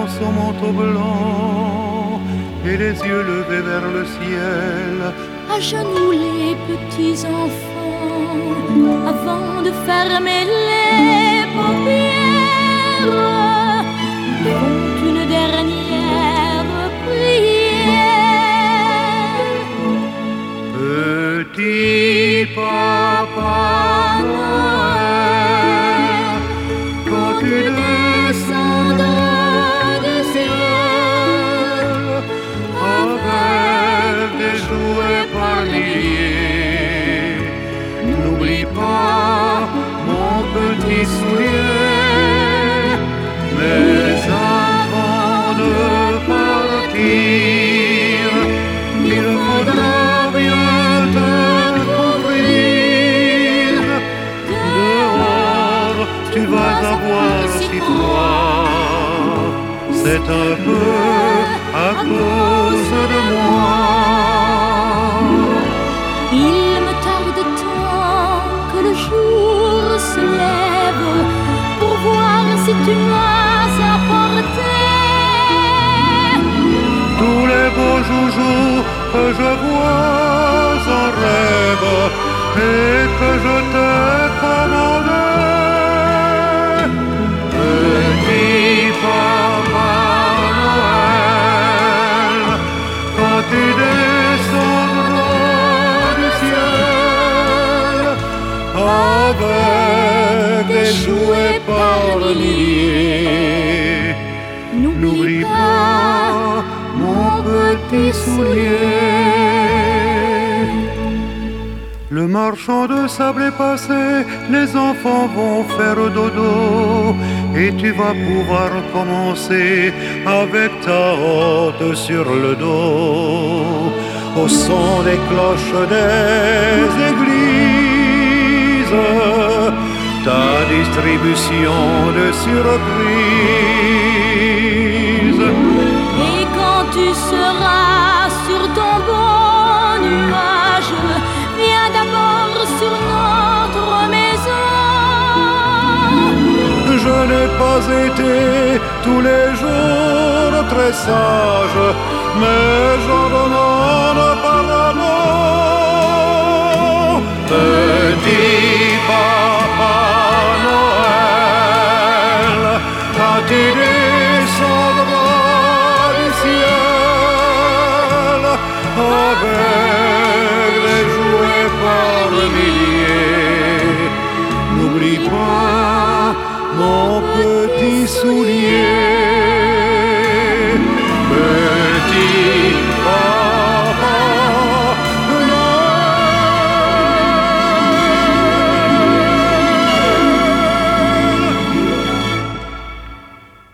son manteau blanc et les yeux levés vers le ciel. À genoux les petits enfants, avant de fermer les paupières, font une dernière prière. Petit papa Noël, quand tu descendras du ciel avec des jouets par milliers, n'oublie pas mon petit soulier. Mais avant de partir, il faudra bien te couvrir. Dehors, tu vas avoir si froid. C'est un peu à cause de moi. Il me tarde tant que le jour se lève pour voir si tu m'as apporté Tous les beaux joujoux que je vois en rêve et que je t'ai commandé. Petit papa Noël, quand tu descendras du ciel avec des jouets par milliers, n'oublie pas mon petit soulier. Le marchand de sable est passé, les enfants vont faire dodo et tu vas pouvoir commencer avec ta hotte sur le dos. Au son des cloches des églises, ta distribution de surprises. et quand tu seras sur ton bon nuage, viens d'abord sur notre maison. Je n'ai pas été tous les jours très sage, mais j'en demande pardon. Petit papa Noël, quand tu descendras du ciel avec les jouets par milliers, n'oublie pas mon petit soulier.